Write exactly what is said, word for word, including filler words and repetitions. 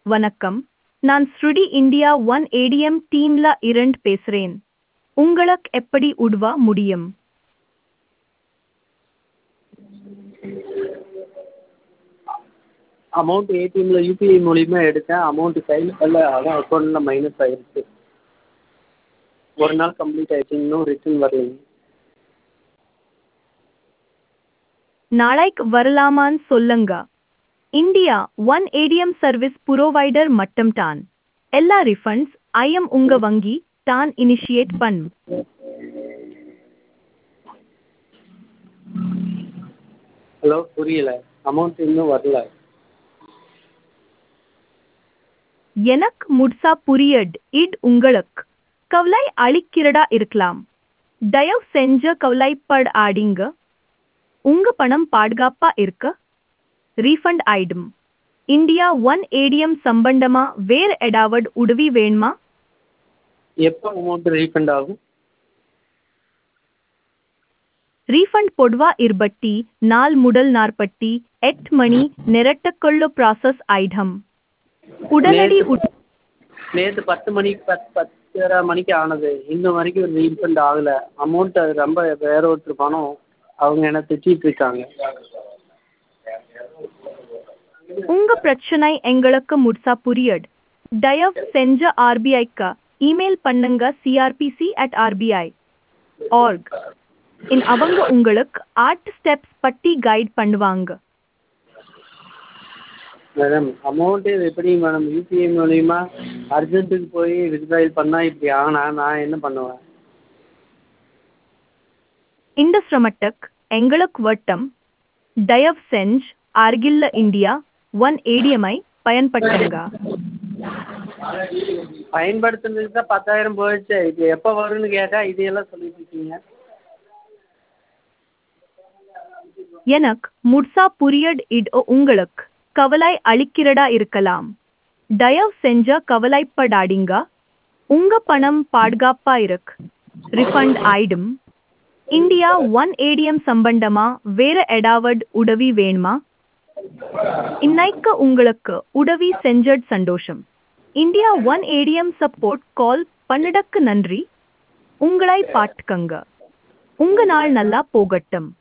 வணக்கம். நான் ஸ்ருடி India One ATM டீம்ல இருந்து பேசுறேன். உங்களுக்கு எப்படி உதவ முடியும்? அமௌண்ட் ஏடிஎம்மில் யூபிஐ மூலிமா எடுத்தேன். அமௌண்ட்டு கையில் வரல, அதான் அக்கௌண்ட்டில் மைனஸ் ஆகிருச்சு. ஒரு நாள் கம்ப்ளீட் ஆகிடுச்சு, இன்னும் ரிட்டர்ன் வரலைங்க. நாளைக்கு வரலாமான்னு சொல்லுங்க. India One ATM service provider மட்டும் தான். எல்லா ரிஃபண்ட்ஸ் ஐயம் உங்க வங்கி தான் இனிஷியேட் பண்ணும். ஹலோ, புரியல. அமௌண்ட் இன்னும் வரல. எனக்கு முழுசா புரியுது. இது உங்களுக்கு கவலை அளிக்கிறதா இருக்கலாம். தயவு செஞ்சு கவலைப்படாதீங்க. உங்க பணம் பாதுகாப்பா இருக்க ரீஃபண்ட் ஆயிடும். இந்தியா ஒன் ஏடிஎம் சம்பந்தமா வேற ஏதாவது உதவி வேணுமா? எப்போ அமௌண்ட் ரீஃபண்ட் ஆகும்? ரீஃபண்ட் பொதுவா இருபத்தி நாலு முதல் நாற்பத்தி எட்டு மணி நேரத்துக்குள்ள ப்ராசஸ் ஆயிடும். உடனடி உட்- நேற்று பத்து மணிக்கு பத்து பத்தரை மணிக்கு ஆனது, இன்னும் வரைக்கும் ரீஃபண்ட் ஆகலை. அமௌண்ட் அது ரொம்ப வேற ஒருத்தர் பணம், அவங்க என்ன திட்டிகிட்டு இருக்காங்க. உங்க பிரச்சனை எங்களுக்கு முழுசா புரியுது. தயவு செஞ்சு ஆர்பிஐக்கு இமெயில் பண்ணுங்க CRPC at RBI org in அவங்க உங்களுக்கு ஆர்ட் ஸ்டெப்ஸ் பற்றி கைட் பண்ணுவாங்க. மேடம், அமௌண்ட்டு எப்படி மேடம் யூபிஐ மூலிமா அர்ஜென்ட்டுக்கு போய் வித்ட்ராயல் பண்ணால் இப்படி ஆனால் நான் என்ன பண்ணுவேன்? இந்த சிரமத்துக்கு எங்களுக்கு வட்டம். தயவு செஞ்சு அருகில்ல இந்தியா ஒன் ஏடிஎம்ஐ பயன்படுத்துங்க. பயன்படுத்துனதுக்கு தான் பத்தாயிரம் போயிடுச்சு. இது எப்போ வரும்னு கேட்டால் இதையெல்லாம் சொல்லிட்டு இருக்கீங்க. எனக்கு முழுசா புரியுது. இது உங்களுக்கு கவலை அளிக்கிறதா இருக்கலாம். தயவு செஞ்சு கவலைப்படாதீங்க. உங்க பணம் பாதுகாப்பா இருக்கு. ரிஃபண்ட் ஆயிடும். இந்தியா ஒன் ஏடிஎம் சம்பந்தமா வேற ஏதாவது உதவி வேணுமா? இன்னைக்கு உங்களுக்கு உதவி செஞ்சது சந்தோஷம். India One ATM support call பண்ணதுக்கு நன்றி. உங்களை பார்த்துக்கங்க. உங்க நாள் நல்லா போகட்டும்.